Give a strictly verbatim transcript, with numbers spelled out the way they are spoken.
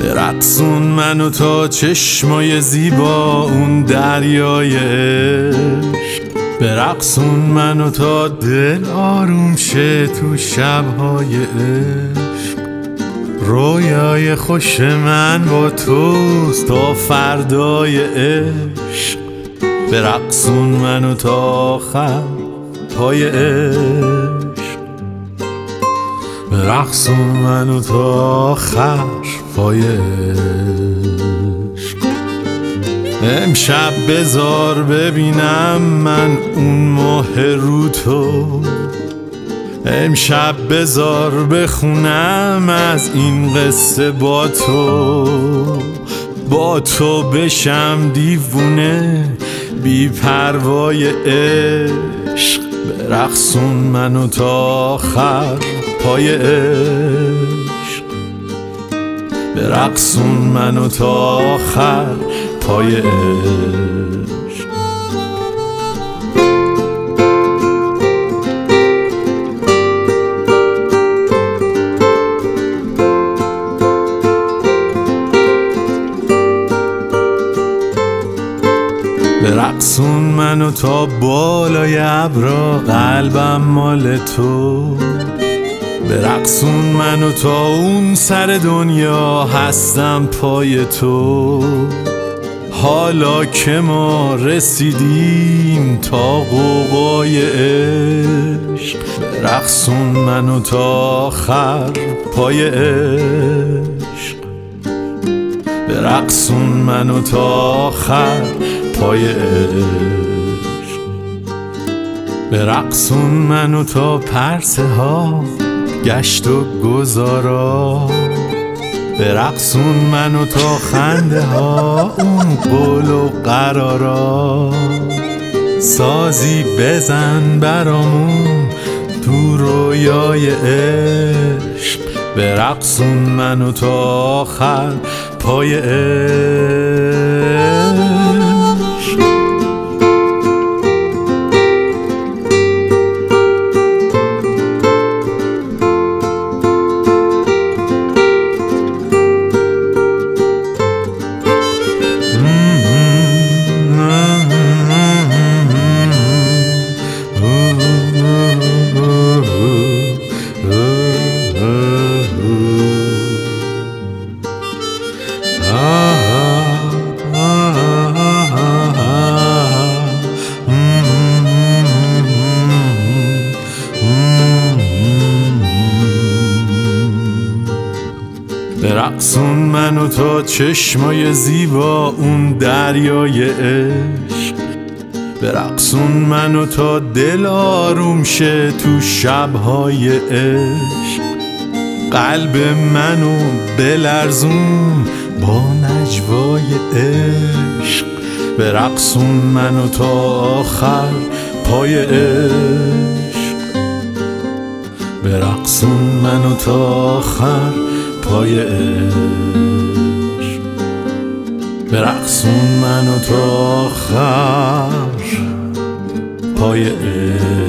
برقصون منو تا چشمای زیبا اون دریای عشق. برقصون منو تا دل آروم شه تو شبهای عشق. رویای خوش من با توست تا فردای عشق. برقصون منو تا آخر پای عشق. برقصون منو تا آخر پای عشق. امشب بذار ببینم من اون ماه رو تو. امشب بذار بخونم از این قصه با تو. با تو بشم دیوونه بی پروای عشق. برقصون منو تا آخر پای عشق. برقصون منو تا آخر پای عشق. برقصون منو تا بالای ابرا قلبم مال تو. برقصون منو تا اون سر دنیا هستم پای تو. حالا که ما رسیدیم تا قوقای عشق. برقصون منو تا آخر پای عشق. برقصون منو تا آخر پای عشق. برقصون منو تا پرسه ها گشت و گذارا. برقصون منو تا خنده ها اون قول و قرارا. سازی بزن برامون تو رویای عشق. برقصون منو تا آخر پای عشق. برقصون منو تا چشمای زیبا اون دریای عشق. برقصون منو تا دل آروم شه تو شبهای عشق. قلب منو بلرزون با نجوای عشق. برقصون منو تا آخر پای عشق. برقصون منو تا آخر پای عشق. برقصون منو تا آخر پای عشق.